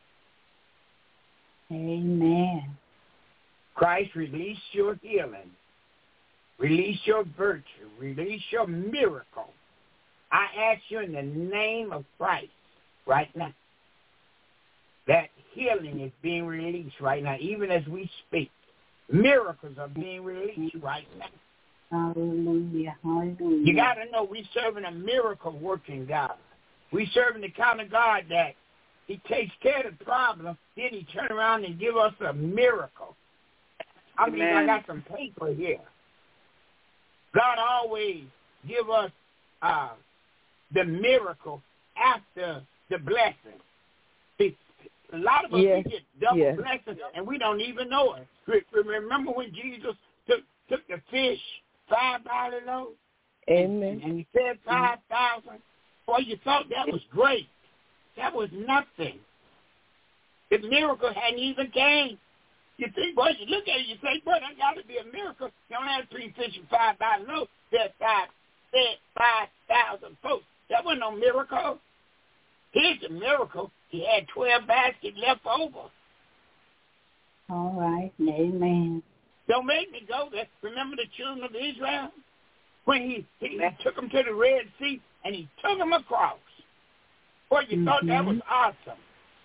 Amen. Christ, release your healing. Release your virtue. Release your miracle. I ask you in the name of Christ right now that healing is being released right now, even as we speak. Miracles are being released right now. Hallelujah. Hallelujah. You got to know we're serving a miracle-working God. We're serving the kind of God that he takes care of the problem, then he turn around and give us a miracle. I mean, I got some paper here. God always give us uh, the miracle after the blessing. See, a lot of us, yes. we get double yes. blessings, and we don't even know it. Remember when Jesus took, took the fish, five barley loaves? Amen. And, and he fed five thousand? Boy, you thought that was great. That was nothing. The miracle hadn't even came. You think, boy, you look at it, you say, boy, that got to be a miracle. You don't have three fish and five barley loaves. Fed five, fed five thousand folks. That wasn't no miracle. Here's a miracle. He had twelve baskets left over. All right. Amen. Don't make me go there. Remember the children of Israel? When he, he took them to the Red Sea and he took them across. Boy, you mm-hmm. thought that was awesome.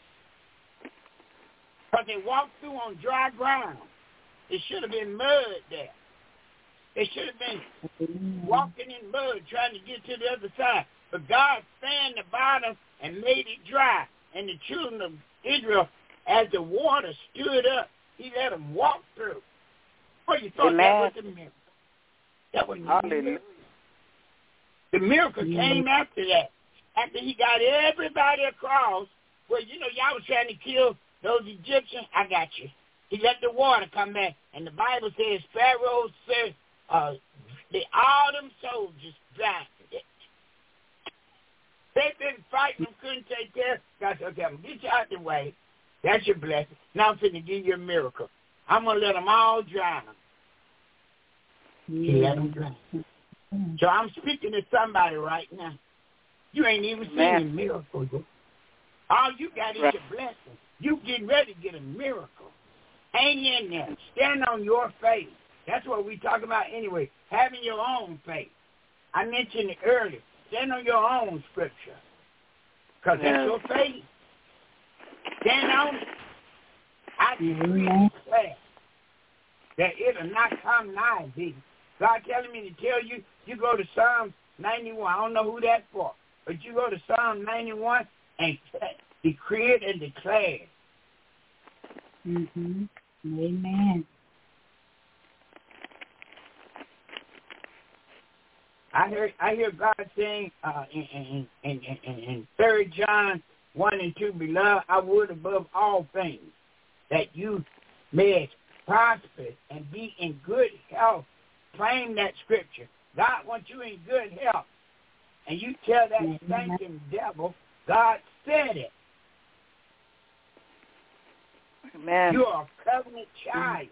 Because they walked through on dry ground. There should have been mud there. They should have been mm-hmm. walking in mud trying to get to the other side. But God fanned the bottom and made it dry. And the children of Israel, as the water stood up, he let them walk through. Well, you thought Amen. That was the miracle. That was the miracle. The miracle mm-hmm. came after that. After he got everybody across, well, you know, y'all was trying to kill those Egyptians. I got you. He let the water come back. And the Bible says, Pharaoh said, uh, the, all them soldiers drowned. They've been fighting them, couldn't take care. God said, okay, I'm going to get you out the way. That's your blessing. Now I'm going to give you a miracle. I'm going to let them all drown. He let them drown. So I'm speaking to somebody right now. You ain't even seen a miracle yet. All you got is right. your blessing. You getting ready to get a miracle. Hang in there. Stand on your faith. That's what we talk about anyway, having your own faith. I mentioned it earlier. Stand on your own scripture because yeah. that's your faith. Stand on it. I decree and declare that it'll not come nigh thee. God telling me to tell you, you go to Psalm ninety-one. I don't know who that's for, but you go to Psalm ninety-one and decree it and declare it. Mm-hmm. Amen. I hear I hear God saying uh, in, in, in, in, in Third John one and two, beloved, I would above all things that you may prosper and be in good health. Claim that scripture. God wants you in good health. And you tell that stinking devil, God said it. Amen. You are a covenant child.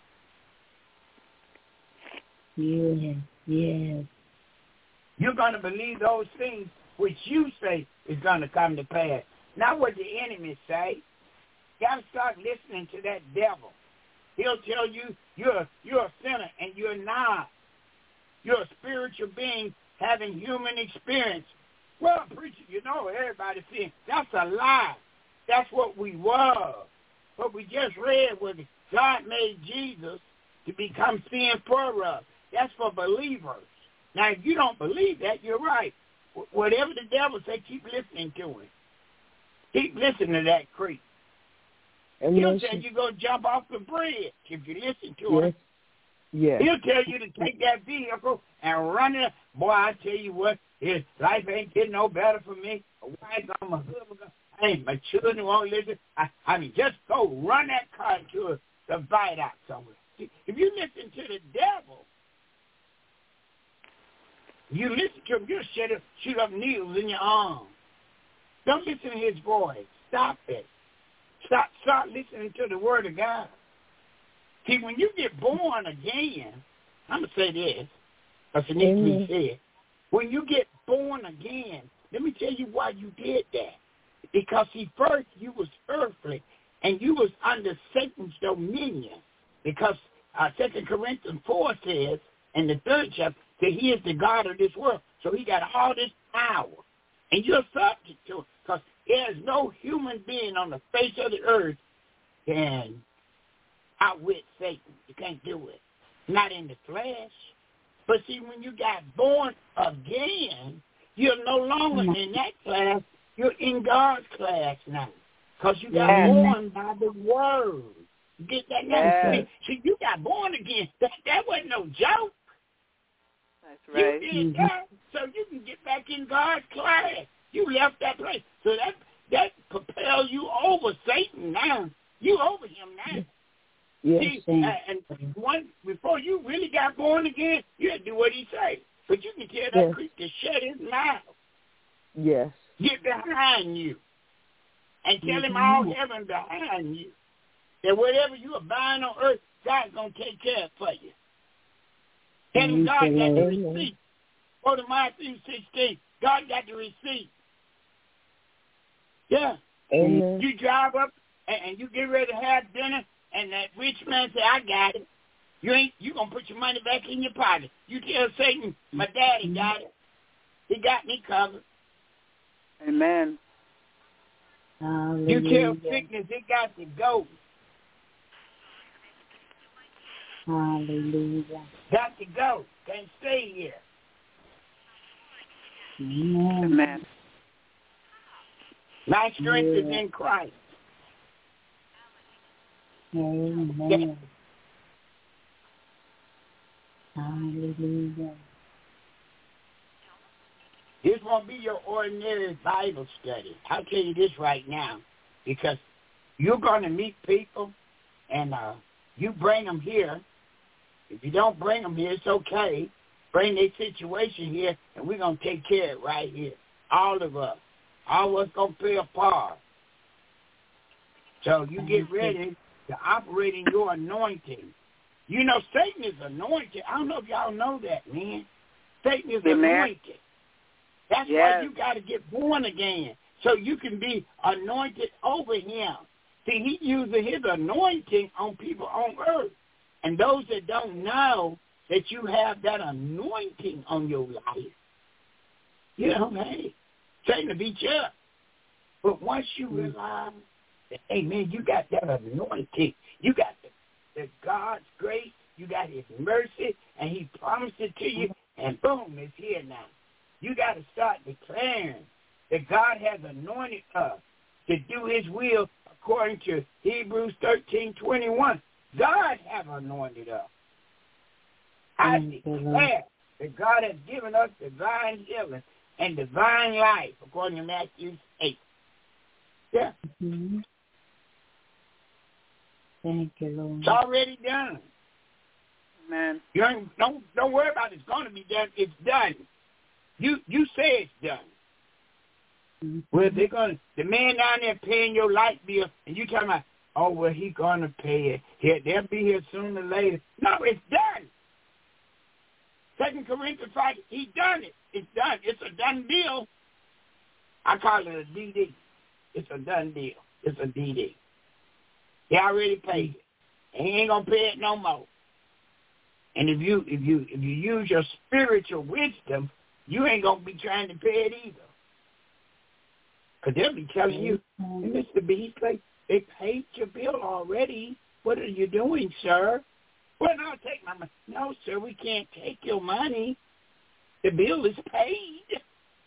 Yes, yes. You're going to believe those things which you say is going to come to pass. Not what the enemy say. You got to start listening to that devil. He'll tell you you're, you're a sinner, and you're not. You're a spiritual being having human experience. Well, preacher, you know, everybody's saying that's a lie. That's what we were. What we just read was God made Jesus to become sin for us. That's for believers. Now, if you don't believe that, you're right. Whatever the devil say, keep listening to him. Keep listening to that creep. He'll tell you go jump off the bridge if you listen to yes. him. Yes. He'll tell you to take that vehicle and run it. Boy, I tell you what, his life ain't getting no better for me. A wife gone, my husband gone. Hey, my children won't listen. I, I mean, just go run that car to a, a bite out somewhere. See, if you listen to the devil, you listen to him, you'll shoot up, shoot up needles in your arm. Don't listen to his voice. Stop it. Stop, start listening to the word of God. See, when you get born again, I'm going to say this, because it needs to be said. When you get born again, let me tell you why you did that. Because, see, first you was earthly, and you was under Satan's dominion. Because uh, Second Corinthians four says, in the third chapter, that he is the God of this world. So he got all this power. And you're subject to it. Because there's no human being on the face of the earth can outwit Satan. You can't do it. Not in the flesh. But see, when you got born again, you're no longer in that class. You're in God's class now. Because you got yes. born by the word. You get that now? Yes. See, you got born again. That, that wasn't no joke. That's right. You did that so you can get back in God's class. You left that place. So that that propels you over Satan now. You over him now. Yes. See, uh, and one before you really got born again, you had to do what he said. But you can tell that yes. creep to shut his mouth. Yes. Get behind you. And tell mm-hmm. him all heaven behind you. That whatever you are buying on earth, God's going to take care of for you. Tell him God got the receipt. Go to Matthew sixteen. God got the receipt. Yeah. Amen. You drive up and, and you get ready to have dinner, and that rich man say, I got it. You ain't you gonna put your money back in your pocket. You tell Satan, my daddy got it. He got me covered. Amen. You tell sickness it got to go. Hallelujah. Got to go. Can't stay here. Amen. Amen. My strength yeah. is in Christ. Amen. Yeah. Hallelujah. This won't be your ordinary Bible study. I'll tell you this right now, because you're going to meet people, and uh, you bring them here. If you don't bring them here, it's okay. Bring their situation here, and we're going to take care of it right here. All of us. All of us going to play a part. So you get ready to operate in your anointing. You know, Satan is anointed. I don't know if y'all know that, man. Satan is Amen. anointed. That's yes. why you got to get born again, so you can be anointed over him. See, he uses his anointing on people on earth. And those that don't know that you have that anointing on your life, you know, hey, Satan will beat you up. But once you realize that, hey, man, you got that anointing, you got the, the God's grace, you got his mercy, and he promised it to you, and boom, it's here now. You got to start declaring that God has anointed us to do his will according to Hebrews thirteen twenty-one. God has anointed us. I declare that God has given us divine healing and divine life according to Matthew eight. Yeah. Mm-hmm. Thank you, Lord. It's already done. Amen. You don't, don't, don't worry about it's going to be done. It's done. You you say it's done. Mm-hmm. Well, they're going to, the man down there paying your light bill, and you talking about, oh, well, he's going to pay it. Here, they'll be here sooner or later. No, it's done. Second Corinthians five, he done it. It's done. It's a done deal. I call it a D D. It's a done deal. It's a D D. He already paid it. And he ain't going to pay it no more. And if you if you if you use your spiritual wisdom, you ain't gonna be trying to pay it either. Cause they'll be telling you, hey, Mister B, like, they paid your bill already. What are you doing, sir? Well, no, take my money. No, sir, we can't take your money. The bill is paid.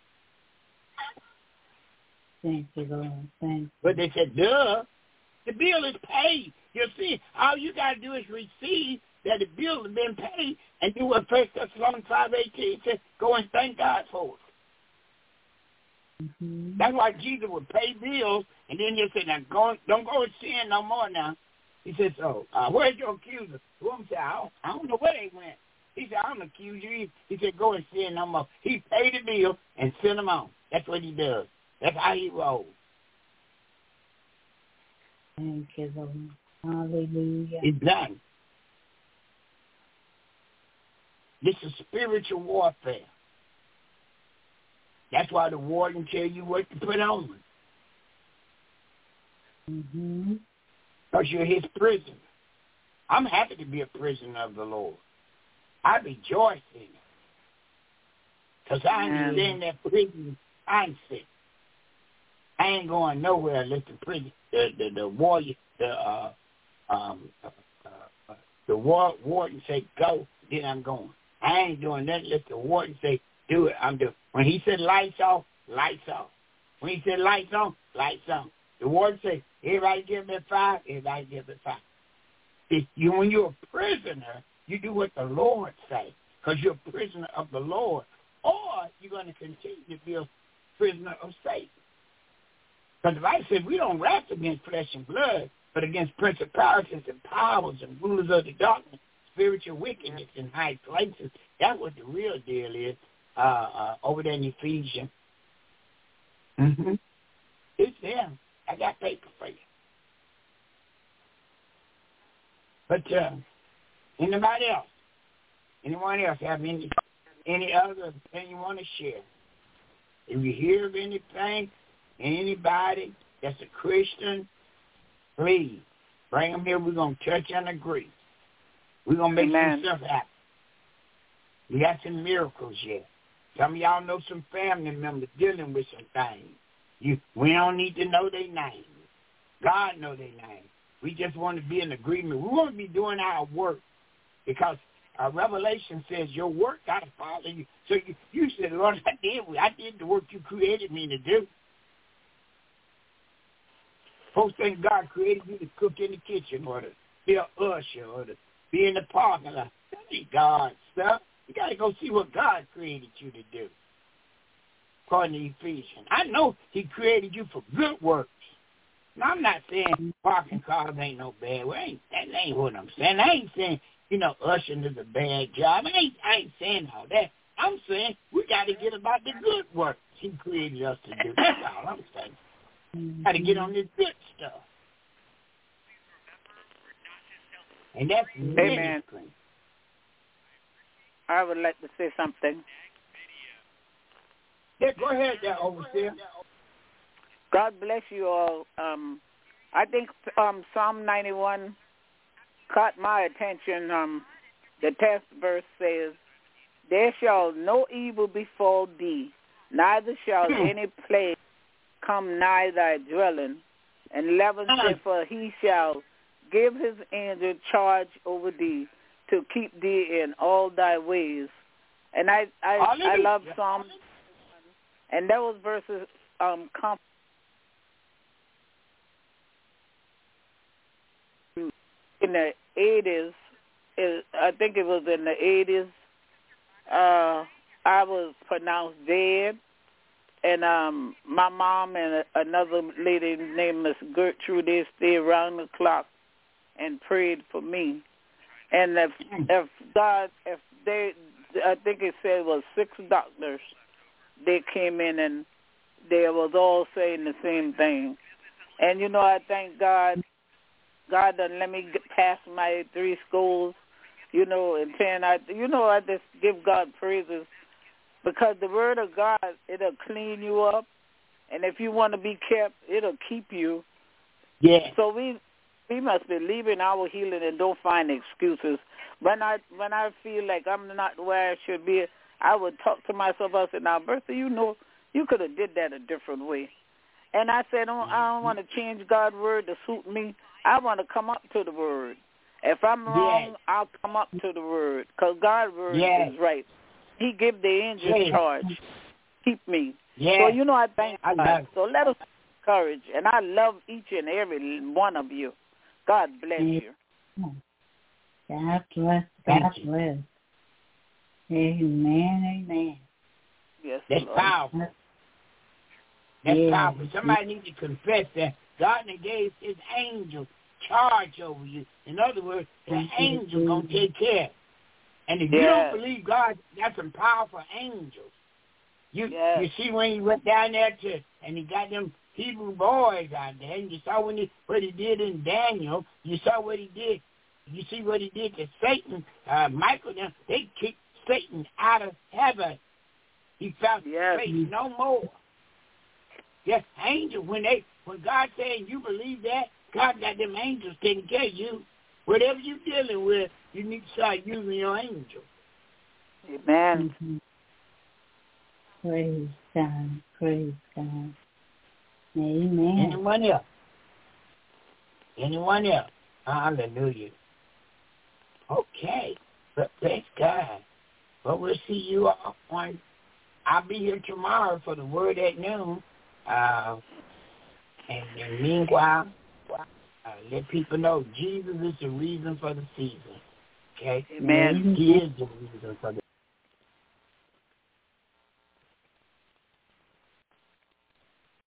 Thank you, Lord. Thank you. But they said, duh, the bill is paid. You see, all you got to do is receive that the bill has been paid and do what First Thessalonians five eighteen says, go and thank God for it. Mm-hmm. That's why Jesus would pay bills and then he'll say, now go, don't go and sin no more now. He says, so uh, where's your accuser? The woman said, I don't, I don't know where they went. He said, I don't accuse you. He said, go and sin no more. He paid the bill and sent them on. That's what he does. That's how he rolls. Thank you, Lord. Hallelujah. It's done. This is spiritual warfare. That's why the warden tell you what to put on. Mm-hmm. Because you're his prisoner. I'm happy to be a prisoner of the Lord. I rejoice in it. Because I understand that prison mindset. I ain't going nowhere unless the prison, the, the, the warrior, the uh, um, uh, uh, the war, warden say go, then I'm going. I ain't doing nothing unless the warden say do it. I'm doing. When he said lights off, lights off. When he said lights on, lights on. The warden say everybody give me five, everybody give me five. If you, when you're a prisoner, you do what the Lord say because you're a prisoner of the Lord, or you're going to continue to be a prisoner of Satan. Because the Bible says we don't wrestle against flesh and blood, but against principalities and powers and rulers of the darkness, spiritual wickedness in high places. That's what the real deal is uh, uh, over there in Ephesians. Mm-hmm. It's there. I got paper for you. But uh, anybody else? Anyone else have any any other thing you want to share? If you hear of anything, anybody that's a Christian, please bring them here. We're going to touch and agree. We're going to make Amen. some stuff happen. We got some miracles yet. Some of y'all know some family members dealing with some things. You, we don't need to know their names. God knows their names. We just want to be in agreement. We want to be doing our work because our Revelation says your work got to follow you. So you, you said, Lord, I did, I did the work you created me to do. Folks think God created you to cook in the kitchen or to be an usher or to be in the parking lot. That ain't God's stuff. You got to go see what God created you to do. According to Ephesians. I know he created you for good works. Now, I'm not saying parking cars ain't no bad. Well, ain't, that ain't what I'm saying. I ain't saying, you know, ushering is a bad job. I ain't, I ain't saying all that. I'm saying we got to get about the good works he created us to do. That's all I'm saying. Got to get on this good stuff. And that's Amen. ministry. I would like to say something. Yeah, go ahead there, Overseer. God bless you all. Um, I think um, Psalm ninety-one caught my attention. Um, the text verse says, there shall no evil befall thee, neither shall any plague come nigh thy dwelling. And eleven said, for he shall give his angel charge over thee to keep thee in all thy ways. And I I, I love Psalm, and that was verses um come in the eighties. It, I think it was in the eighties. Uh, I was pronounced dead, and um, my mom and a, another lady named Miss Gertrude, they stayed around the clock and prayed for me. And if, if God, if they, I think it said it was six doctors, they came in and they was all saying the same thing. And, you know, I thank God, God done let me get past my three schools, you know, and ten. I, you know, I just give God praises because the word of God, it'll clean you up. And if you want to be kept, it'll keep you. Yeah. So we we must believe in our healing and don't find excuses. When I when I feel like I'm not where I should be, I would talk to myself. I said, now, Bertha, you know, you could have did that a different way. And I said, oh, I don't want to change God's word to suit me. I want to come up to the word. If I'm wrong, yes. I'll come up to the word because God's word yes. is right. He give the angels yes. charge. Keep me. Yes. So, you know, I thank I God. love So let us encourage. And I love each and every one of you. God bless you. God bless. God bless. Amen. Amen. Yes, That's Lord. powerful. That's yeah. powerful. Somebody needs to confess that God gave his angel charge over you. In other words, the mm-hmm. angel going to take care. And if yes. you don't believe God, that's some powerful angels. You yes. you see when he went down there to, and he got them Hebrew boys out there, and you saw when he, what he did in Daniel, you saw what he did. You see what he did to Satan, uh, Michael, them, they kicked Satan out of heaven. He found yes. Satan no more. Yes, angels, when they, when God saying you believe that, God got them angels taking care of you. Whatever you're dealing with, you need to start using your angels. Amen. Mm-hmm. Praise God. Praise God. Amen. Anyone else? Anyone else? Hallelujah. Okay. But praise God. Well, we'll see you all on. I'll be here tomorrow for the word at noon. Uh, and, and meanwhile, uh, let people know Jesus is the reason for the season. Okay? Amen. He is the reason for the